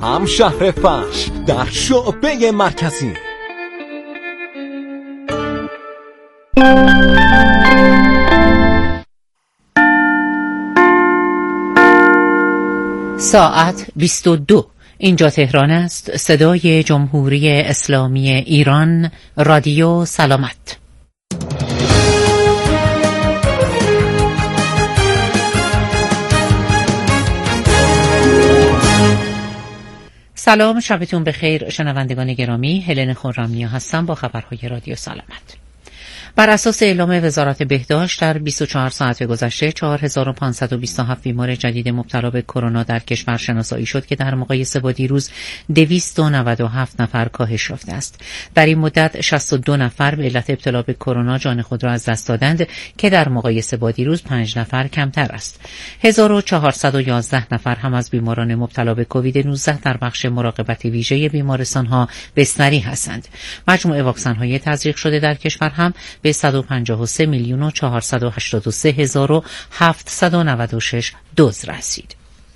همشهر فحش در شعبه مرکزی. ساعت 22. اینجا تهران است. صدای جمهوری اسلامی ایران، رادیو سلامت. سلام، شبتون بخیر شنوندگان گرامی. هلن خرم‌نیا هستم با خبرهای رادیو سلامت. بر اساس اعلام وزارت بهداشت در 24 ساعت گذشته 4527 بیمار جدید مبتلا به کرونا در کشور شناسایی شد که در مقایسه با دیروز 297 نفر کاهش یافته است. در این مدت 62 نفر به علت ابتلا به کرونا جان خود را از دست دادند که در مقایسه با دیروز 5 نفر کمتر است. 1411 نفر هم از بیماران مبتلا به کووید 19 در بخش مراقبت ویژه بیمارستان‌ها بستری هستند. مجموع واکسن‌های تزریق شده در کشور هم به 153,483,796 دوز رسید.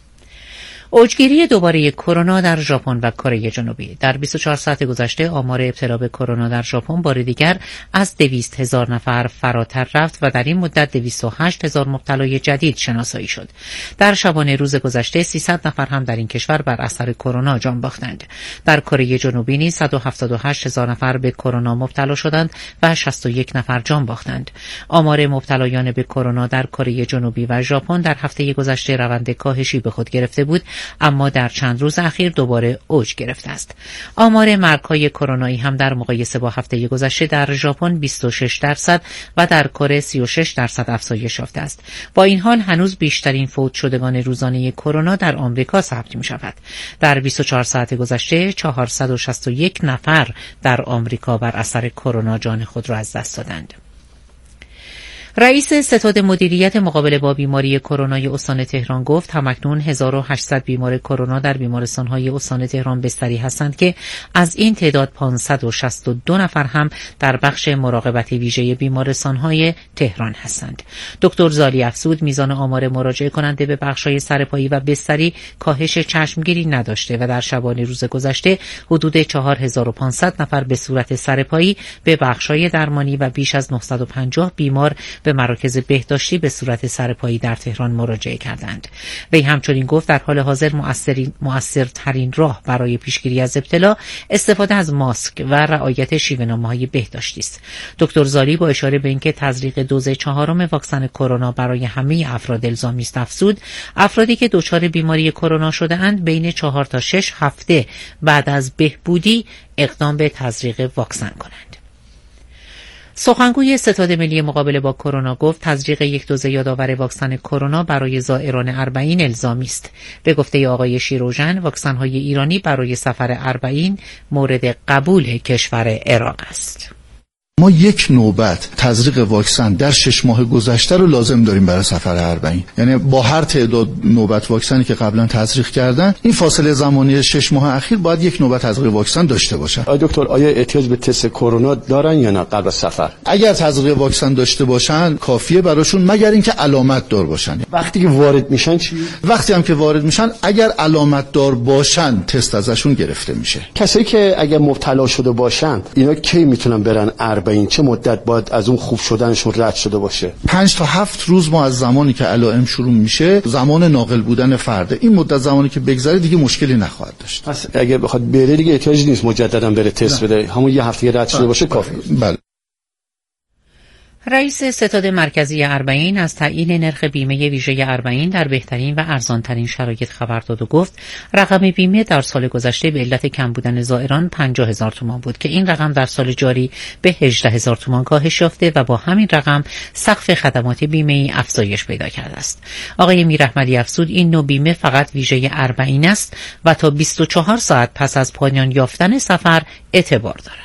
اوجگیری دوباره کرونا در ژاپن و کره جنوبی. در 24 ساعت گذشته آمار ابتلا به کرونا در ژاپن بار دیگر از 200,000 نفر فراتر رفت و در این مدت 208,000 مبتلای جدید شناسایی شد. در شبانه روز گذشته 300 نفر هم در این کشور بر اثر کرونا جان باختند. در کره جنوبی نیز 178,000 نفر به کرونا مبتلا شدند و 61 نفر جان باختند. آمار مبتلایان به کرونا در کره جنوبی و ژاپن در هفته گذشته روند کاهشی به خود گرفته بود، اما در چند روز اخیر دوباره اوج گرفته است. آمار مرگ‌های کرونایی هم در مقایسه با هفته گذشته در ژاپن 26% و در کره 36% افزایش یافته است. با این حال هنوز بیشترین فوت شدگان روزانه کرونا در آمریکا ثبت می‌شود. در 24 ساعت گذشته 461 نفر در آمریکا بر اثر کرونا جان خود را از دست دادند. رئیس ستاد مدیریت مقابله با بیماری کرونای استان تهران گفت همکنون 1800 بیمار کرونا در بیمارستان‌های استان تهران بستری هستند که از این تعداد 562 نفر هم در بخش مراقبت ویژه بیمارستان‌های تهران هستند. دکتر زالی افزود میزان آمار مراجعه کننده به بخش‌های سرپایی و بستری کاهش چشمگیری نداشته و در شبانه روز گذشته حدود 4500 نفر به صورت سرپایی به بخش‌های درمانی و بیش از 950 بیمار به مراکز بهداشتی به صورت سرپایی در تهران مراجعه کردند. وی همچنین گفت در حال حاضر مؤثرترین راه برای پیشگیری از ابتلا استفاده از ماسک و رعایت شیوه‌نامه‌های بهداشتی است. دکتر زالی با اشاره به اینکه تزریق دوز 4 واکسن کرونا برای همه افراد الزامی است افزود افرادی که دچار بیماری کرونا شده اند بین 4 تا 6 هفته بعد از بهبودی اقدام به تزریق واکسن کنند. سخنگوی ستاد ملی مقابله با کرونا گفت تزریق یک دوز یادآور واکسن کرونا برای زائران اربعین الزامی است. به گفته آقای شیروژن واکسن‌های ایرانی برای سفر اربعین مورد قبول کشور عراق است. ما یک نوبت تزریق واکسن در 6 ماه گذشته رو لازم داریم برای سفر اربعین. یعنی با هر تعداد نوبت واکسنی که قبلا تزریق کردن این فاصله زمانی 6 ماه اخیر باید یک نوبت تزریق واکسن داشته باشن. دکتر آیا احتیاج به تست کرونا دارن یا نه قبل از سفر؟ اگر تزریق واکسن داشته باشن کافیه براشون مگر اینکه علامت دار باشن. وقتی که وارد میشن چی؟ وقتی هم که وارد میشن اگر علامت دار باشن تست ازشون گرفته میشه. کسایی که اگر مبتلا شده باشن اینا کی میتونن برن به این چه مدت باید از اون خوب شدنشون رد شده باشه؟ 5 تا 7 روز ما از زمانی که علائم شروع میشه زمان ناقل بودن فرده. این مدت زمانی که بگذره دیگه مشکلی نخواهد داشت. پس اگه بخواد بره دیگه احتیاجی نیست مجددا بره تست بده. همون یه هفته رد شده باشه کافیه. بله. رئیس ستاد مرکزی اربعین از تعیین نرخ بیمه ویژه اربعین در بهترین و ارزانترین شرایط خبر داد و گفت رقم بیمه در سال گذشته به علت کم بودن زائران 50,000 تومان بود که این رقم در سال جاری به 18,000 تومان کاهش یافته و با همین رقم سقف خدمات بیمه‌ای افزایش پیدا کرده است. آقای میراحمدی افزود این نوع بیمه فقط ویژه اربعین است و تا 24 ساعت پس از پایان یافتن سفر اعتبار دارد.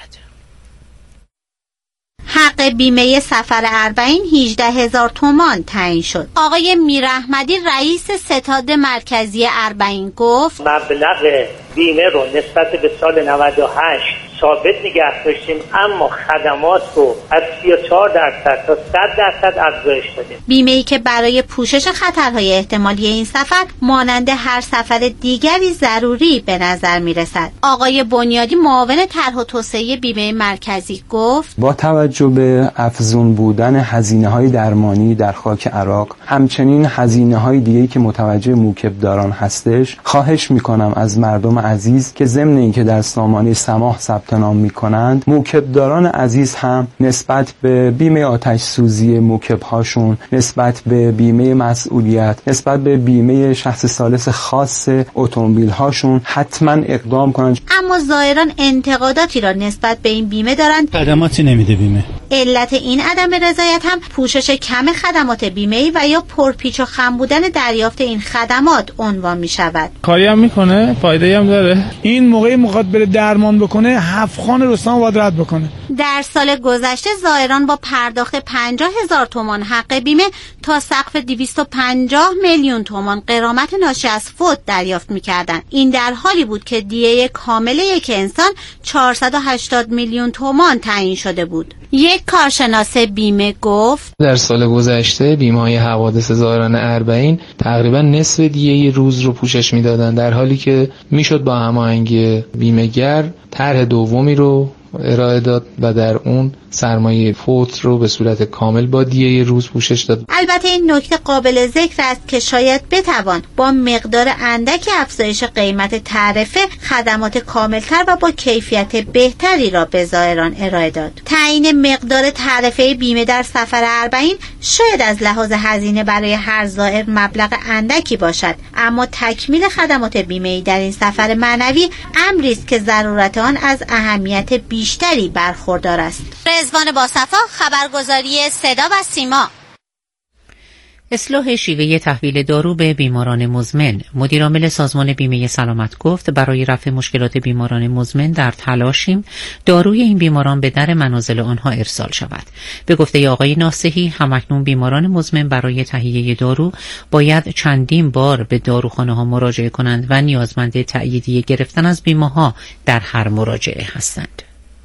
حق بیمه سفر اربعین 18,000 تومان تعیین شد. آقای میراحمدی رئیس ستاد مرکزی اربعین گفت مبلغ بیمه رو نسبت به سال 98 ثابت نگه داشتیم، اما خدمات رو از 34% تا 100% افزایش دادیم. بیمه‌ای که برای پوشش خطرهای احتمالی این سفر مانند هر سفر دیگری ضروری به نظر میرسد. آقای بنیادی معاون طرح و توسعه بیمه مرکزی گفت با توجه به افزون بودن هزینه‌های درمانی در خاک عراق، همچنین هزینه‌های دیگه‌ای که متوجه موکبداران هستش، خواهش می‌کنم از مردم عزیز که ضمن اینکه در سامانه سماح ثبت نام می‌کنند، موکبداران عزیز هم نسبت به بیمه آتش سوزی موکب‌هاشون، نسبت به بیمه مسئولیت، نسبت به بیمه شخص ثالث خاص اتومبیل‌هاشون حتما اقدام کنند. اما زائران انتقاداتی را نسبت به این بیمه دارند. خدماتی نمیده بیمه. علت این عدم رضایت هم پوشش کم خدمات بیمه‌ای و یا پرپیچ و خم بودن دریافت این خدمات عنوان می شود. کاری هم میکنه، فایده هم داره. این موقعی میخواد بره درمان بکنه، 7 خان رستم باید رد بکنه. در سال گذشته زائران با پرداخت 50,000 تومان حق بیمه تا سقف 250 میلیون تومان غرامت ناشی از فوت دریافت می‌کردند. این در حالی بود که دیه کامل یک انسان 480 میلیون تومان تعیین شده بود. یک کارشناس بیمه گفت در سال گذشته بیمه‌های حوادث زائران اربعین تقریبا نصف دیه روز رو پوشش میدادن، در حالی که میشد با هماهنگی بیمه‌گر طرح دومی رو ارائه داد و در اون سرمایه فوت رو به صورت کامل با دیه روز پوشش داد. البته این نکته قابل ذکر است که شاید بتوان با مقدار اندکی افزایش قیمت تعرفه خدمات کاملتر و با کیفیت بهتری را به زائران ارائه داد. تعیین مقدار تعرفه بیمه در سفر اربعین شاید از لحاظ هزینه برای هر زائر مبلغ اندکی باشد، اما تکمیل خدمات بیمه‌ای در این سفر معنوی امری است که ضرورت آن از اهمیت بیشتری برخوردار است. رضوان باصفا، خبرگزاری صدا و سیما. اصلاح شیوه تحویل دارو به بیماران مزمن. مدیرعامل سازمان بیمه سلامت گفت برای رفع مشکلات بیماران مزمن در تلاشیم داروی این بیماران به در منازل آنها ارسال شود. به گفته آقای ناصحی، همکنون بیماران مزمن برای تهیه دارو باید چندین بار به داروخانه ها مراجعه کنند و نیازمند تأییدیه گرفتن از بیمه ها در هر مراجعه هستند.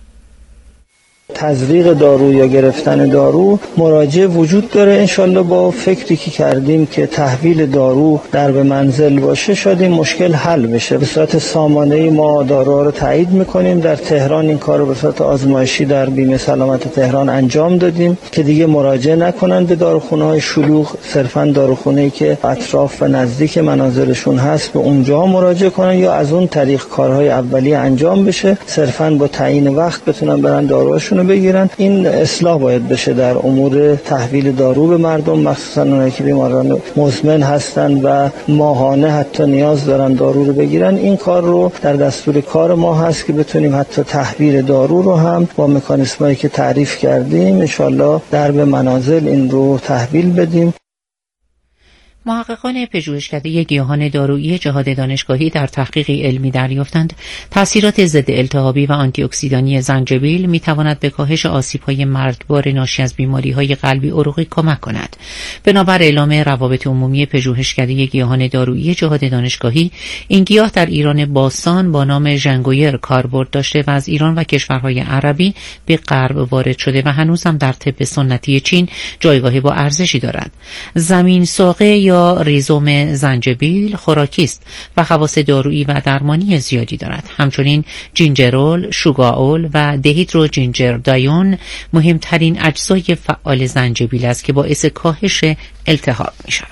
تزریق دارو یا گرفتن دارو مراجعه وجود داره. انشالله با فکری که کردیم که تحویل دارو در به منزل باشه شاید این مشکل حل بشه. به صورت سامانه‌ای ما داروها رو تایید میکنیم. در تهران این کار رو به صورت آزمایشی در بیمه سلامت تهران انجام دادیم که دیگه مراجعه نکنن به داروخونه‌های شلوغ، صرفاً داروخونه‌ای که اطراف و نزدیک منازلشون هست به اونجا مراجعه کنن یا از اون طریق کارهای اولیه انجام بشه، صرفاً با تعیین وقت بتونن برن داروهاشون بگیرن. این اصلاح باید بشه در امور تحویل دارو به مردم، مخصوصا اونایی که بیماران مزمن هستن و ماهانه حتی نیاز دارن دارو رو بگیرن. این کار رو در دستور کار ما هست که بتونیم حتی تحویل دارو رو هم با مکانیزمایی که تعریف کردیم انشالله در به منازل این رو تحویل بدیم. محققان پژوهشکده گیاهان دارویی جهاد دانشگاهی در تحقیقی علمی دریافتند تأثیرات ضد التهابی و آنتی اکسیدانی زنجبیل می‌تواند به کاهش آسیب‌های مرگبار ناشی از بیماری‌های قلبی عروقی کمک کند. بنابر اعلام روابط عمومی پژوهشکده گیاهان دارویی جهاد دانشگاهی، این گیاه در ایران باستان با نام ژنگویر کاربرد داشته و از ایران و کشورهای عربی به غرب وارد شده و هنوز هم در طب سنتی چین جایگاهی با ارزشی دارد. زمین ساقه یا ریزوم زنجبیل خوراکی است و خواص دارویی و درمانی زیادی دارد. همچنین جینجرول، شوگاول و دهیدرو جینجر دایون مهمترین اجزای فعال زنجبیل است که باعث کاهش التهاب می شود.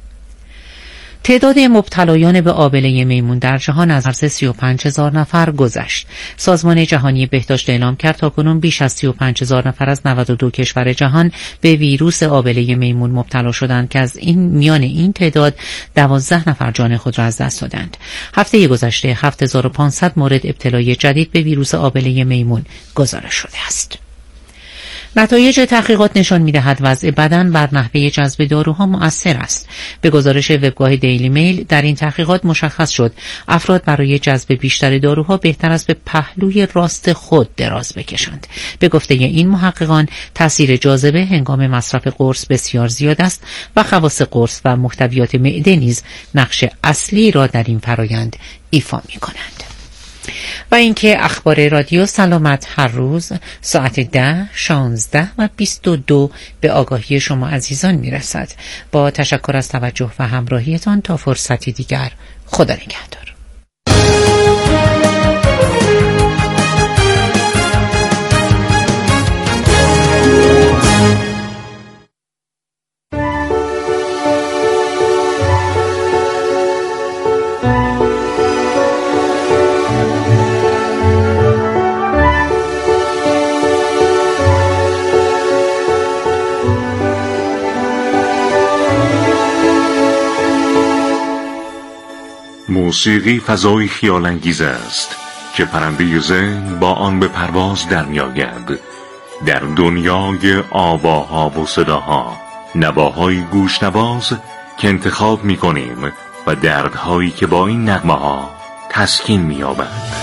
تعداد مبتلایان به آبله میمون در جهان از عرض 35,000 نفر گذشت. سازمان جهانی بهداشت اعلام کرد تاکنون بیش از 35,000 نفر از 92 کشور جهان به ویروس آبله میمون مبتلا شدند که از میان این تعداد 12 نفر جان خود را از دست دادند. هفته گذشته 7500 مورد ابتلای جدید به ویروس آبله میمون گزارش شده است. نتایج تحقیقات نشان می‌دهد وضع بدن بر نحوه جذب داروها مؤثر است. به گزارش وبگاه دیلی میل در این تحقیقات مشخص شد افراد برای جذب بیشتر داروها بهتر است به پهلوی راست خود دراز بکشند. به گفته این محققان تاثیر جاذبه هنگام مصرف قرص بسیار زیاد است و خواص قرص و محتویات معده نیز نقش اصلی را در این فرایند ایفا می‌کنند. و اینکه اخبار رادیو سلامت هر روز ساعت 10، 16 و 22 به آگاهی شما عزیزان میرسد. با تشکر از توجه و همراهیتان تا فرصتی دیگر، خدا نگهدار. موسیقی فضای خیال‌انگیز است که پرنده ذهن با آن به پرواز در می‌آید. در دنیای آواها و صداها، نواهای گوشنواز که انتخاب می‌کنیم و دردهایی که با این نغمه‌ها تسکین می‌یابد.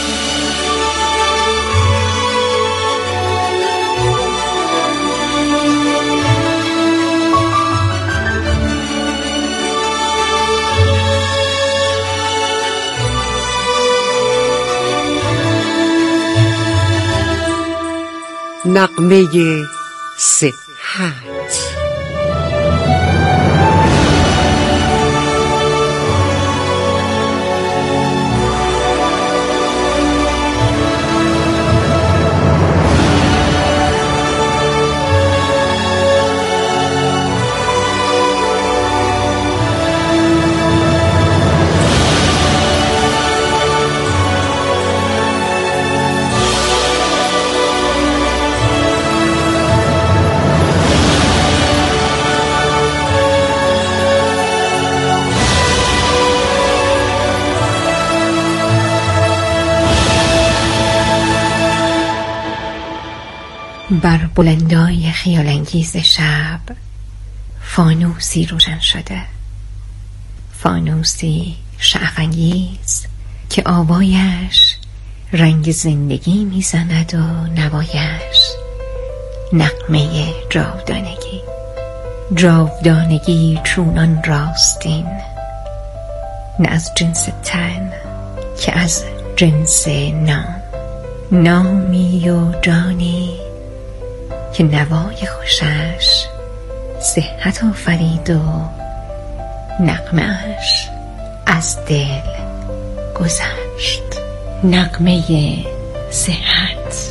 نغمه صحت. بر بلندای خیال‌انگیز شب فانوسی روشن شده، فانوسی شعف‌انگیز که آوایش رنگ زندگی میزند و نوایش نغمه جاودانگی. جاودانگی چونان راستین، نه از جنس تن که از جنس نام. نامی و جانی که نوای خوشش صحت آفرید و نغمه‌اش از دل گذشت. نغمه صحت.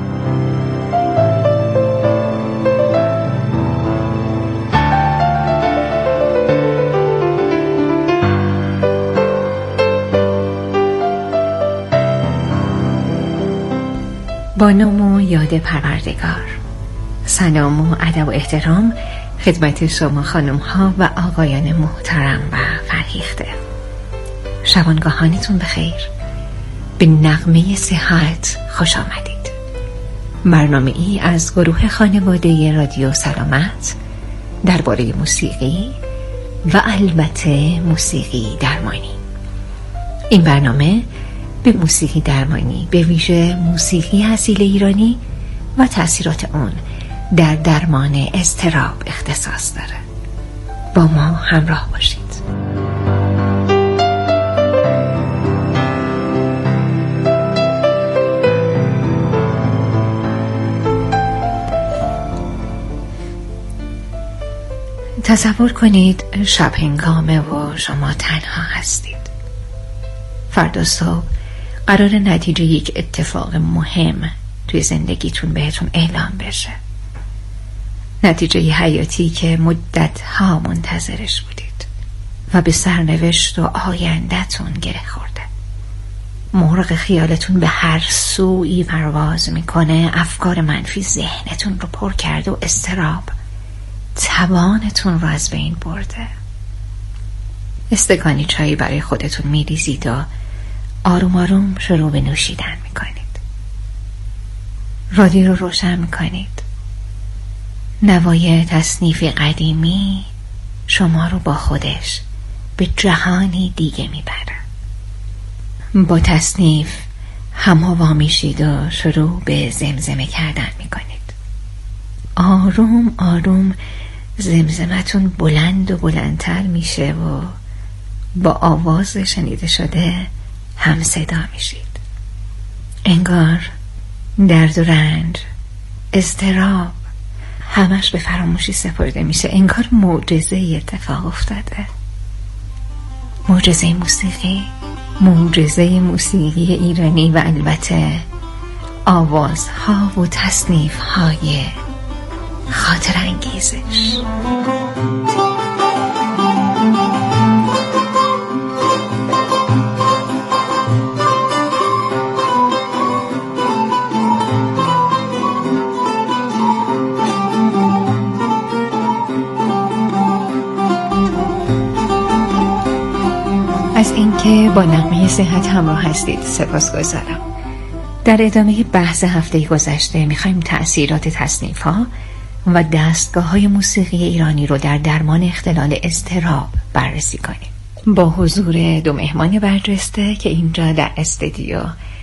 با نام و یاد پروردگار، سلام و ادب و احترام خدمت شما خانم ها و آقایان محترم و فرهیخته. شبانگاهانتون بخیر. به نغمه صحت خوش آمدید. برنامه ای از گروه خانواده رادیو سلامت درباره موسیقی و البته موسیقی درمانی. این برنامه به موسیقی درمانی، به ویژه موسیقی اصیل ایرانی و تأثیرات اون در درمان اضطراب اختصاص داره. با ما همراه باشید. تصور کنید شب هنگامه و شما تنها هستید. فردا صبح قرار نتیجه یک اتفاق مهم توی زندگیتون بهتون اعلام بشه. نتیجه حیاتی که مدت‌ها منتظرش بودید و به سرنوشت و آینده‌تون گره خورده. مرغ خیالتون به هر سوی پرواز میکنه، افکار منفی ذهنتون رو پر کرده و اضطراب توانتون رو از بین برده. استکانی چایی برای خودتون میریزید و آروم آروم شروع به نوشیدن میکنید. رادیو رو روشن میکنید. نوای تصنیف قدیمی شما رو با خودش به جهانی دیگه میبره. با تصنیف هم‌هوا میشید و شروع به زمزمه کردن میکنید. آروم آروم زمزمتون بلند و بلندتر میشه و با آواز شنیده شده هم صدا میشید. انگار درد و رنج، اضطراب همش به فراموشی سپرده میشه. انگار معجزه اتفاق افتاده. معجزه موسیقی ایرانی و البته آوازها و تصنیف‌های خاطر انگیزش. از اینکه با نغمه صحت همراه هستید سپاسگزارم. در ادامه بحث هفته گذشته میخوایم تأثیرات تصنیف‌ها و دستگاه‌های موسیقی ایرانی رو در درمان اختلال اضطراب بررسی کنیم. با حضور دو مهمان برجسته که اینجا در استودیو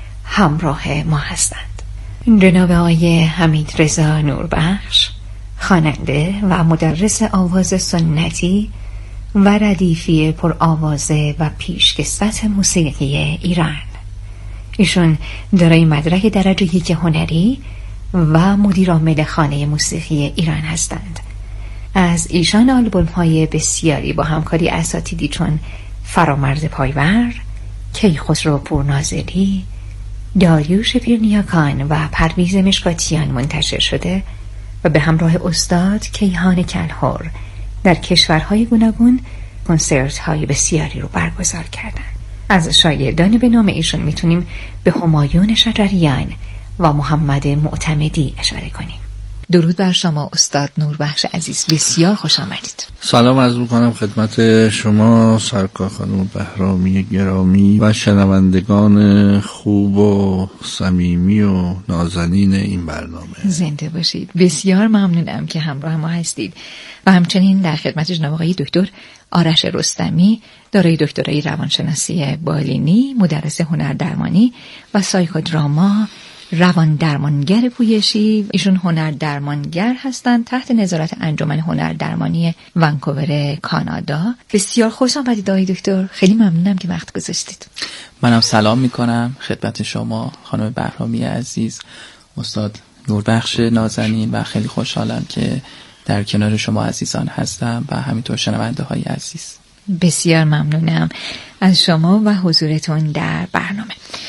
همراه ما هستند. جناب آقای حمیدرضا نوربخش، خواننده و مدرس آواز سنتی و ردیفی پر آوازه و پیشکسوت موسیقی ایران. ایشون دارای مدرک درجه 1 هنری و مدیر عامل خانه موسیقی ایران هستند. از ایشان آلبوم‌های بسیاری با همکاری اساتیدی چون فرامرز پایور، کیخسرو پورناظری، داریوش پیرنیاکان و پرویز مشکاتیان منتشر شده و به همراه استاد کیهان کلهر در کشورهای گوناگون کنسرت‌های بسیاری رو برگزار کردند. از شاگردان به نام ایشون میتونیم به همایون شجریان و محمد معتمدی اشاره کنیم. درود بر شما استاد نوربخش عزیز، بسیار خوش آمدید. سلام عرض می‌کنم خدمت شما سرکار خانم بهرامی گرامی و شنوندگان خوب و صمیمی و نازنین این برنامه. زنده باشید. بسیار ممنونم که همراه ما هستید و همچنین در خدمت جناب آقای دکتر آرش رستمی، دارای دکترای روانشناسی بالینی، مدرس هنردرمانی و سایکودراما، روان درمانگر پویشی. ایشون هنردرمانگر هستند تحت نظارت انجمن هنردرمانی ونکوور کانادا. بسیار خوش آمدید آقای دکتر، خیلی ممنونم که وقت گذاشتید. منم سلام میکنم خدمت شما خانم بهرامی عزیز، استاد نوربخش نازنین و خیلی خوشحالم که در کنار شما عزیزان هستم و همینطور شنونده های عزیز. بسیار ممنونم از شما و حضورتون در برنامه.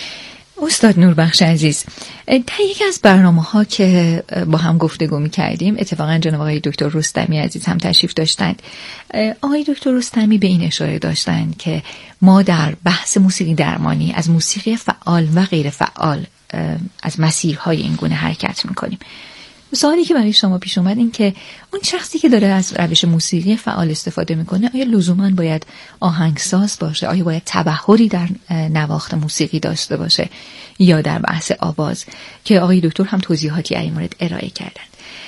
استاد نوربخش عزیز، در یکی از برنامه‌ها که با هم گفتگو می‌کردیم اتفاقا جناب آقای دکتر رستمی عزیز هم تشریف داشتند. آقای دکتر رستمی به این اشاره داشتند که ما در بحث موسیقی درمانی از موسیقی فعال و غیر فعال از مسیرهای این گونه حرکت می‌کنیم. سوالی که برای شما پیش اومد این که اون شخصی که داره از روش موسیقی فعال استفاده میکنه آیا لزوماً باید آهنگساز باشه؟ آیا باید تبحری در نواخت موسیقی داشته باشه یا در بحث آواز که آقای دکتر هم توضیحاتی در این مورد ارائه کردن؟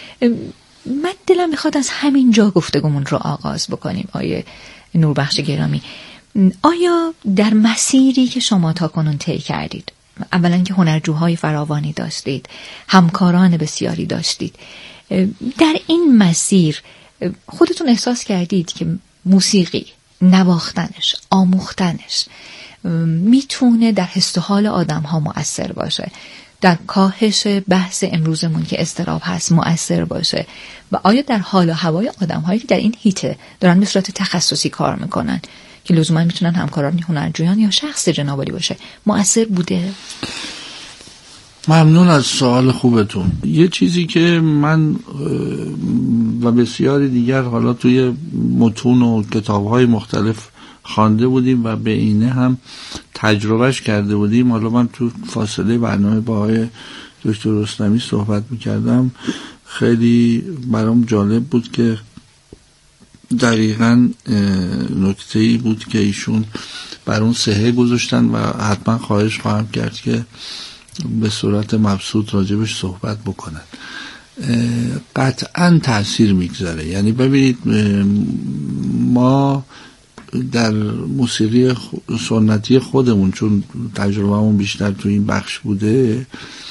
من دلم میخواد از همین جا گفتگومون رو آغاز بکنیم. آقای نوربخش گرامی، آیا در مسیری که شما تاکنون طی کردید، اولا که هنرجوهای فراوانی داشتید، همکاران بسیاری داشتید، در این مسیر خودتون احساس کردید که موسیقی، نواختنش، آموختنش میتونه در حس و حال آدم ها مؤثر باشه، در کاهش بحث امروزمون که اضطراب هست مؤثر باشه و آیا در حال و هوای آدم هایی که در این حیطه دارن به صورت تخصصی کار میکنن که لزوما میتونن همکاران هنرجویان یا شخص جنابالی باشه مؤثر بوده؟ ممنون از سوال خوبتون. یه چیزی که من و بسیاری دیگر حالا توی متون و کتاب‌های مختلف خوانده بودیم و به اینه هم تجربهش کرده بودیم، حالا من تو فاصله برنامه با آقای دکتر رستمی صحبت میکردم، خیلی برام جالب بود که دقیقاً نکته‌ای بود که ایشون بر اون صحه گذاشتن و حتما خواهش خواهم کرد که به صورت مبسوط راجبش صحبت بکنن. قطعاً تأثیر میگذاره. یعنی ببینید ما در موسیقی سنتی خودمون، چون تجربه‌مون بیشتر تو این بخش بوده،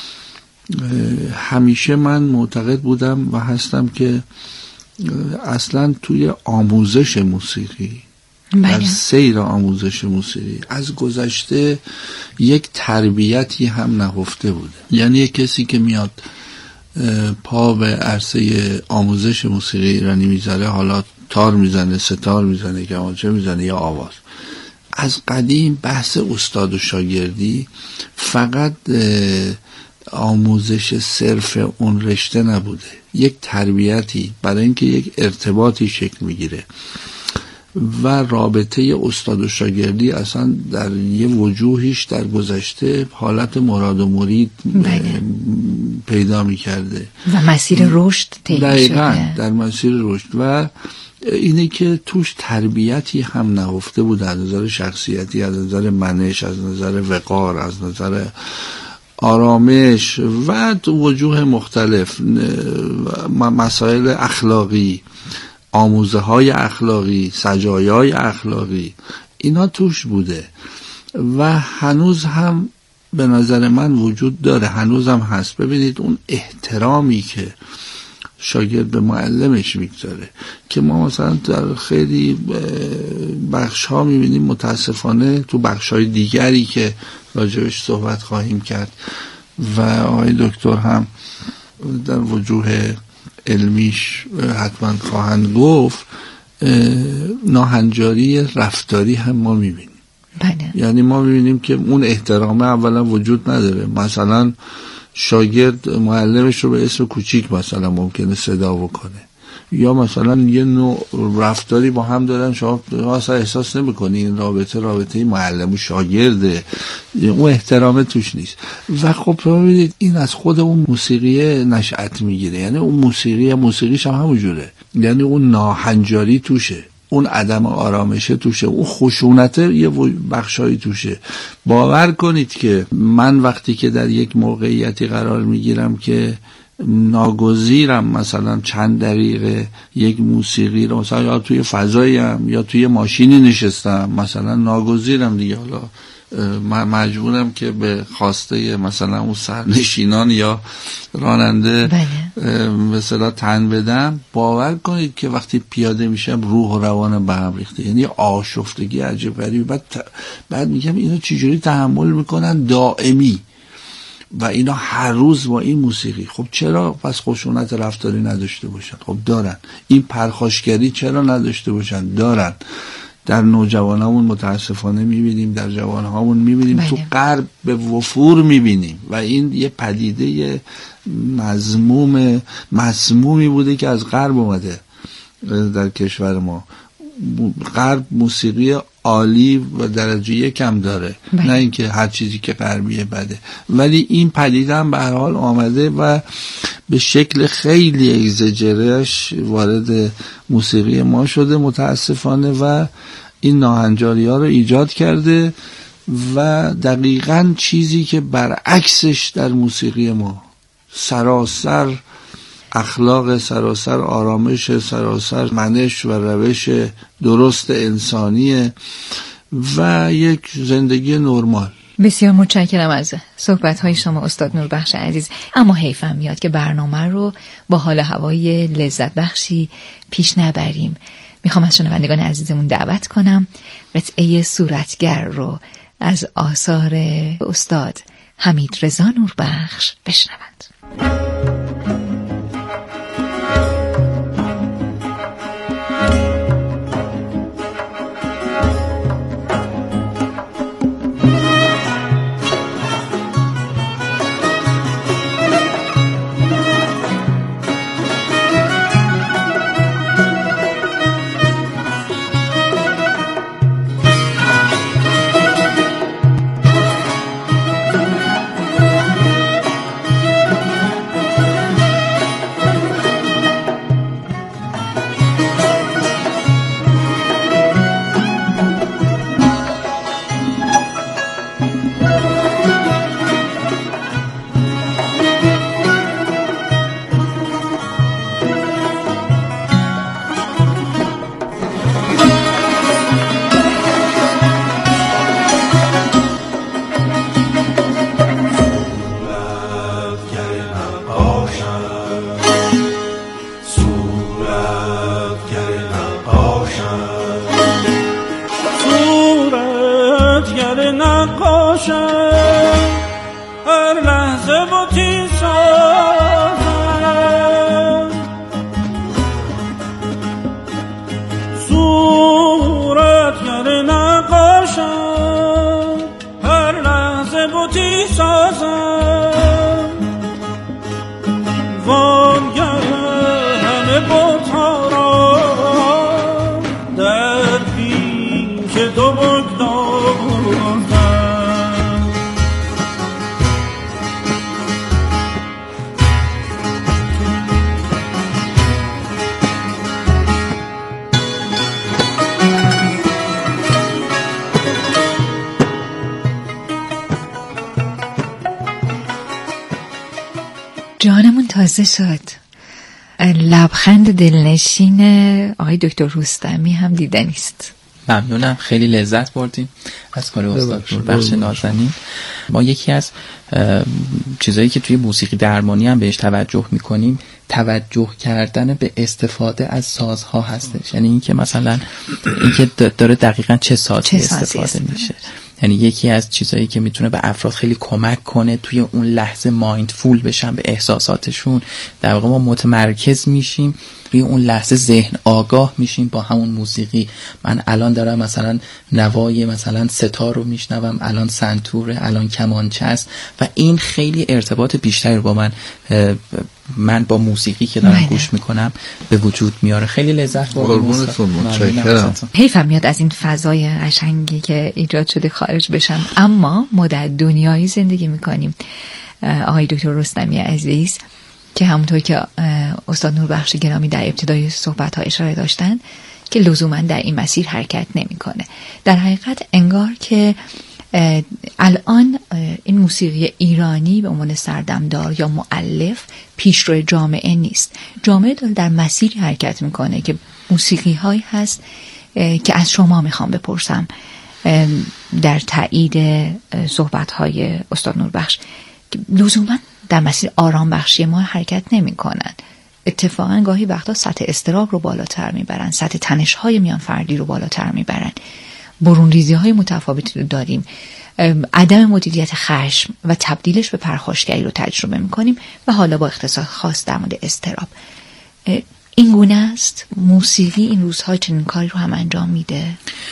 همیشه من معتقد بودم و هستم که اصلا توی آموزش موسیقی در سیر آموزش موسیقی از گذشته یک تربیتی هم نهفته بوده. یعنی یک کسی که میاد پا به عرصه آموزش موسیقی ایرانی میذاره، حالا تار میزنه، ستار میزنه، کمانچه میزنه یا آواز، از قدیم بحث استاد و شاگردی فقط آموزش صرف اون رشته نبوده، یک تربیتی برای اینکه یک ارتباطی شکل میگیره و رابطه استاد و شاگردی اصلا در یه وجوهش در گذشته حالت مراد و مرید پیدا میکرده و مسیر رشد طی شده. دقیقاً در مسیر رشد و اینه که توش تربیتی هم نهفته بود از نظر شخصیتی، از نظر منش، از نظر وقار، از نظر آرامش و وجوه مختلف، مسائل اخلاقی، آموزه های اخلاقی، سجایای اخلاقی، اینا توش بوده و هنوز هم به نظر من وجود داره، هنوز هم هست. ببینید اون احترامی که شاگرد به معلمش میگذاره که ما مثلا در خیلی بخش ها میبینیم، متاسفانه تو بخش های دیگری که راجبش صحبت خواهیم کرد و آقای دکتر هم در وجوه علمیش حتما خواهند گفت، ناهنجاری رفتاری هم ما میبینیم. یعنی ما میبینیم که اون احترام اولا وجود نداره. مثلا شاگرد معلمش رو به اسم کوچیک مثلا ممکنه صدا بکنه، یا مثلا یه نوع رفتاری با هم دارن شما اصلا احساس نمی‌کنی این رابطه معلم و شاگرده، اون احترام توش نیست. و خب ببینید این از خود اون موسیقی نشأت میگیره، یعنی اون موسیقیش هم همونجوره، یعنی اون ناهنجاری توشه، اون عدم آرامشه توشه، اون خشونت یه بخشایی توشه. باور کنید که من وقتی که در یک موقعیتی قرار میگیرم که ناگزیرم مثلا چند دقیقه یک موسیقی رو، مثلا یا توی فضاییم یا توی ماشینی نشستم، مثلا ناگزیرم دیگه، حالا مجبورم که به خواسته مثلا اون سرنشینان یا راننده مثلا تن بدم. باور کنید که وقتی پیاده میشم روح و روانم به هم ریخته، یعنی آشفتگی عجیب غریبی. بعد میگم اینا چجوری تحمل میکنن دائمی و اینا هر روز با این موسیقی؟ خب چرا پس خشونت رفتاری نداشته باشن؟ خب دارن. این پرخاشگری چرا نداشته باشن؟ دارن. در نوجوانامون متاسفانه میبینیم، در جوانهامون میبینیم، تو غرب به وفور میبینیم و این یه پدیده مسمومی بوده که از غرب اومده در کشور ما. غرب موسیقی عالی و درجه یکم داره، نه اینکه هر چیزی که غربیه بده، ولی این پدیده هم به هر حال آمده و به شکل خیلی اگزاجره‌اش وارد موسیقی ما شده متاسفانه و این ناهنجاری ها رو ایجاد کرده و دقیقاً چیزی که برعکسش در موسیقی ما، سراسر اخلاق، سراسر آرامش، سراسر منش و روش درست انسانیه و یک زندگی نرمال. بسیار متشکرم از صحبت‌های شما استاد نوربخش عزیز. اما حیفم میاد که برنامه رو با حال هوای لذت بخشی پیش نبریم. میخوام از شنوندگان عزیزمون دعوت کنم قطعه صورتگر رو از آثار استاد حمیدرضا نوربخش بشنوند. سازم وانگه همه بوتا را در بین که تو بگدازم. جانمون تازه شد. لبخند دلنشین آقای دکتر رستمی هم دیدنی است. ممنونم، خیلی لذت بردیم از کار استاد نوربخش نازنین. ما یکی از چیزایی که توی موسیقی درمانی هم بهش توجه میکنیم توجه کردن به استفاده از سازها هستش. یعنی این که مثلا این که داره دقیقا چه سازی استفاده میشه. یعنی یکی از چیزایی که میتونه به افراد خیلی کمک کنه توی اون لحظه مایندفول بشن به احساساتشون، در واقع ما متمرکز میشیم توی اون لحظه، ذهن آگاه میشیم با همون موسیقی. من الان دارم مثلا نوای مثلا ستار رو میشنوم، الان سنتوره، الان کمانچه است و این خیلی ارتباط بیشتری رو با من با موسیقی که دارم گوش میکنم به وجود میاره. خیلی لذت بردم. حیفم میاد از این فضای قشنگی که ایجاد شده خارج بشم، اما ما در دنیایی زندگی میکنیم آقای دکتر رستمی عزیز که همونطور که استاد نوربخش گرامی در ابتدای صحبت ها اشاره داشتن که لزوما در این مسیر حرکت نمیکنه. در حقیقت انگار که الان این موسیقی ایرانی به عنوان سردمدار یا مؤلف پیشرو جامعه نیست. جامعه داره در مسیری حرکت میکنه که موسیقی هایی هست که از شما میخوام بپرسم در تایید صحبت های استاد نوربخش که لزوما در مسیر آرام بخشی ما حرکت نمی کنن. اتفاقا گاهی وقتا سطح اضطراب رو بالاتر میبرن، سطح تنش های میان فردی رو بالاتر میبرن، برون ریزی های متفاوتی رو داریم، عدم مدیریت خشم و تبدیلش به پرخاشگری رو تجربه میکنیم و حالا با اختصاص خاص در مورد اضطراب. این گونه است موسیقی این روزها چنین کاری رو هم انجام میده؟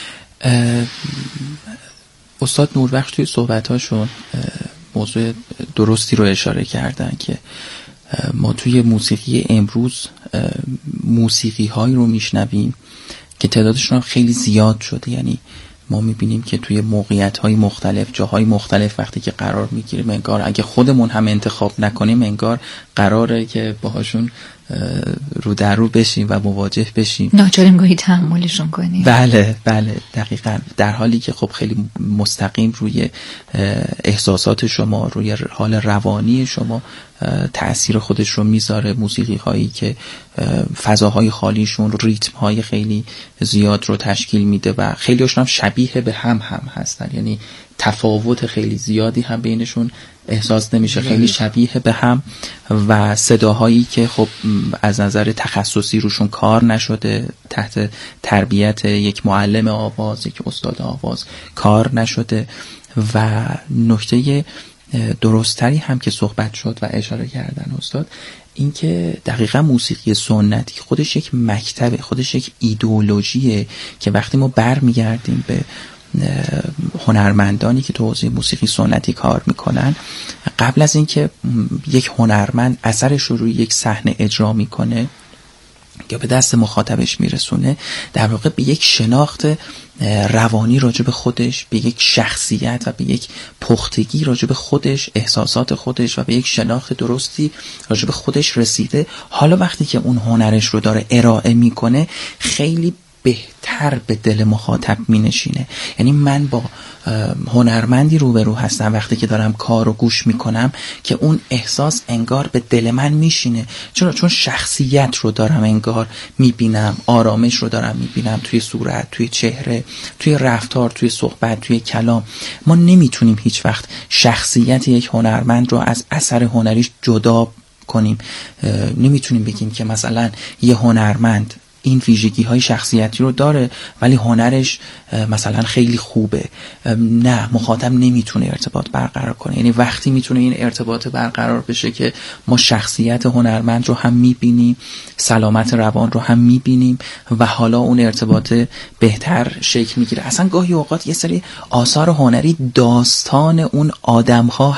استاد نوربخش توی صحبتاشون موضوع درستی رو اشاره کردن که ما توی موسیقی امروز موسیقی هایی رو میشنویم که تعدادشون خیلی زیاد شده. یعنی ما میبینیم که توی موقعیت های مختلف، جاهای مختلف وقتی که قرار میگیریم انگار اگه خودمون هم انتخاب نکنیم انگار قراره که باهاشون رو در رو بشیم و مواجه بشیم، ناچاریم گاهی تحملشون کنیم. بله دقیقاً، در حالی که خب خیلی مستقیم روی احساسات شما، روی حال روانی شما تأثیر خودش رو میذاره. موسیقی هایی که فضاهای خالیشون ریتم های خیلی زیاد رو تشکیل میده و خیلی هاشون هم شبیه به هم هستن، یعنی تفاوت خیلی زیادی هم بینشون احساس نمیشه، خیلی شبیه به هم و صداهایی که خب از نظر تخصصی روشون کار نشده، تحت تربیت یک معلم آواز، یک استاد آواز کار نشده. و نکته درستری هم که صحبت شد و اشاره کردن استاد این که دقیقا موسیقی سنتی خودش یک مکتبه، خودش یک ایدئولوژیه که وقتی ما برمیگردیم به هنرمندانی که تو حوزه موسیقی سنتی کار میکنن، قبل از اینکه یک هنرمند اثرش رو روی یک صحنه اجرا میکنه یا به دست مخاطبش میرسونه، در واقع به یک شناخت روانی راجع به خودش، به یک شخصیت و به یک پختگی راجع به خودش، احساسات خودش و به یک شناخت درستی راجع به خودش رسیده. حالا وقتی که اون هنرش رو داره ارائه میکنه خیلی بهتر به دل مخاطب می نشینه. یعنی من با هنرمندی روبرو هستم وقتی که دارم کار رو گوش می کنم که اون احساس انگار به دل من می شینه. چون شخصیت رو دارم انگار می بینم، آرامش رو دارم می بینم توی صورت، توی چهره، توی رفتار، توی صحبت، توی کلام. ما نمیتونیم هیچ وقت شخصیت یک هنرمند رو از اثر هنریش جدا کنیم. نمیتونیم بگیم که مثلا یه هنرمند این ویژگی های شخصیتی رو داره ولی هنرش مثلا خیلی خوبه. نه، مخاطب نمیتونه ارتباط برقرار کنه. یعنی وقتی میتونه این ارتباط برقرار بشه که ما شخصیت هنرمند رو هم میبینیم، سلامت روان رو هم میبینیم و حالا اون ارتباط بهتر شکل میگیره. اصلا گاهی اوقات یه سری آثار هنری داستان اون آدم ها